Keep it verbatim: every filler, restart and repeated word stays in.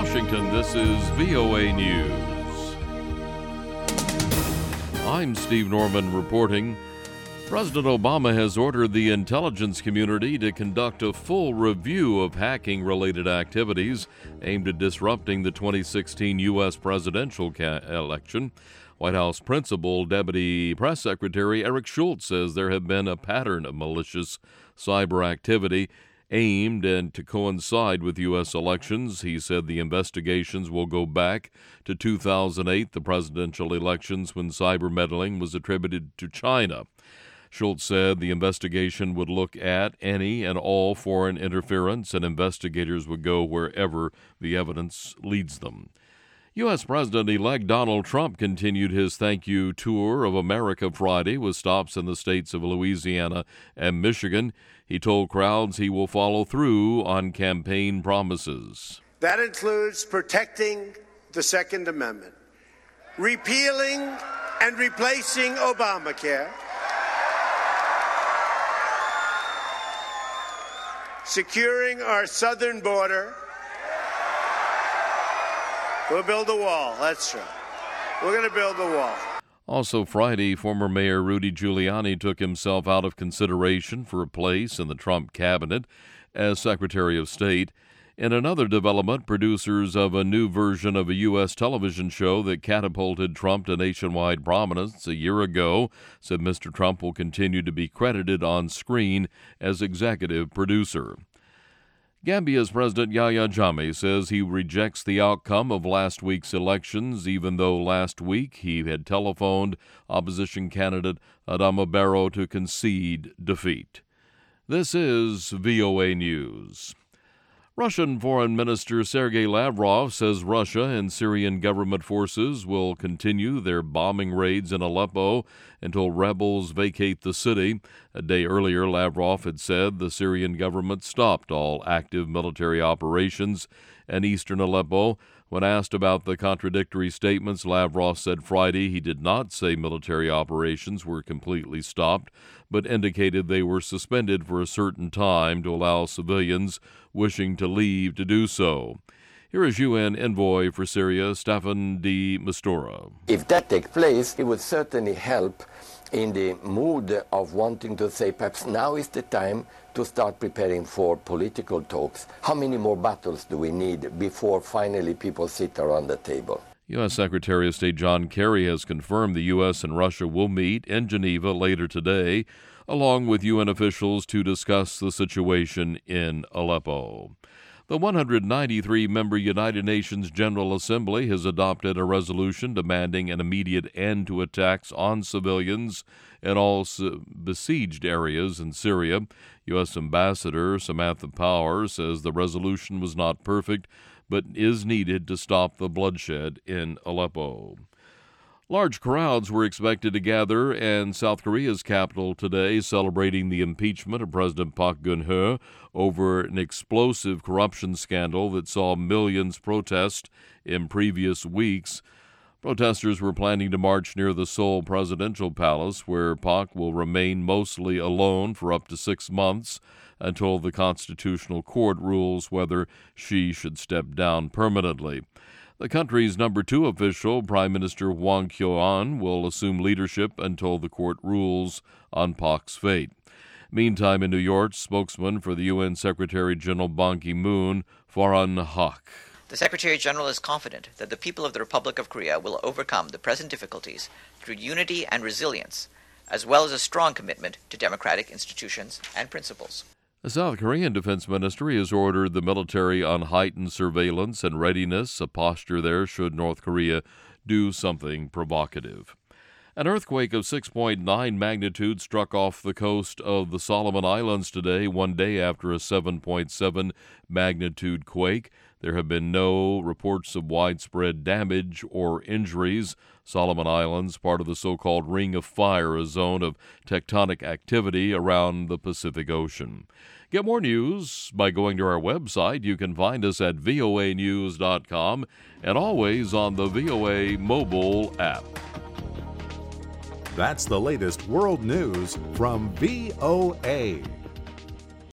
Washington, this is V O A News. I'm Steve Norman reporting. President Obama has ordered the intelligence community to conduct a full review of hacking-related activities aimed at disrupting the twenty sixteen U S presidential ca- election. White House Principal Deputy Press Secretary Eric Schultz says there have been a pattern of malicious cyber activity aimed and to coincide with U S elections. He said the investigations will go back to two thousand eight, the presidential elections, when cyber meddling was attributed to China. Schultz said the investigation would look at any and all foreign interference, and investigators would go wherever the evidence leads them. U S. President-elect Donald Trump continued his thank you tour of America Friday with stops in the states of Louisiana and Michigan. He told crowds he will follow through on campaign promises. That includes protecting the Second Amendment, repealing and replacing Obamacare, securing our southern border. We'll build a wall, that's right. We're going to build a wall. Also Friday, former Mayor Rudy Giuliani took himself out of consideration for a place in the Trump cabinet as Secretary of State. In another development, producers of a new version of a U S television show that catapulted Trump to nationwide prominence a year ago said Mister Trump will continue to be credited on screen as executive producer. Gambia's President Yahya Jammeh says he rejects the outcome of last week's elections, even though last week he had telephoned opposition candidate Adama Barrow to concede defeat. This is V O A News. Russian Foreign Minister Sergei Lavrov says Russia and Syrian government forces will continue their bombing raids in Aleppo until rebels vacate the city. A day earlier, Lavrov had said the Syrian government stopped all active military operations in eastern Aleppo. When asked about the contradictory statements, Lavrov said Friday he did not say military operations were completely stopped, but indicated they were suspended for a certain time to allow civilians wishing to leave to do so. Here is U N envoy for Syria, Staffan de Mistura. If that takes place, it would certainly help in the mood of wanting to say perhaps now is the time to start preparing for political talks. How many more battles do we need before finally people sit around the table? U S. Secretary of State John Kerry has confirmed the U S and Russia will meet in Geneva later today, along with U N officials to discuss the situation in Aleppo. The one hundred ninety-three member United Nations General Assembly has adopted a resolution demanding an immediate end to attacks on civilians in all besieged areas in Syria. U S. Ambassador Samantha Power says the resolution was not perfect, but is needed to stop the bloodshed in Aleppo. Large crowds were expected to gather in South Korea's capital today, celebrating the impeachment of President Park Geun-hye over an explosive corruption scandal that saw millions protest in previous weeks. Protesters were planning to march near the Seoul Presidential Palace, where Park will remain mostly alone for up to six months until the Constitutional Court rules whether she should step down permanently. The country's number two official, Prime Minister Hwang Kyo-ahn, will assume leadership until the court rules on Park's fate. Meantime, in New York, spokesman for the U N Secretary-General Ban Ki-moon, Farhan Haq. The Secretary-General is confident that the people of the Republic of Korea will overcome the present difficulties through unity and resilience, as well as a strong commitment to democratic institutions and principles. The South Korean Defense Ministry has ordered the military on heightened surveillance and readiness, a posture there should North Korea do something provocative. An earthquake of six point nine magnitude struck off the coast of the Solomon Islands today, one day after a seven point seven magnitude quake. There have been no reports of widespread damage or injuries. Solomon Islands, part of the so-called Ring of Fire, a zone of tectonic activity around the Pacific Ocean. Get more news by going to our website. You can find us at V O A news dot com and always on the V O A mobile app. That's the latest world news from V O A.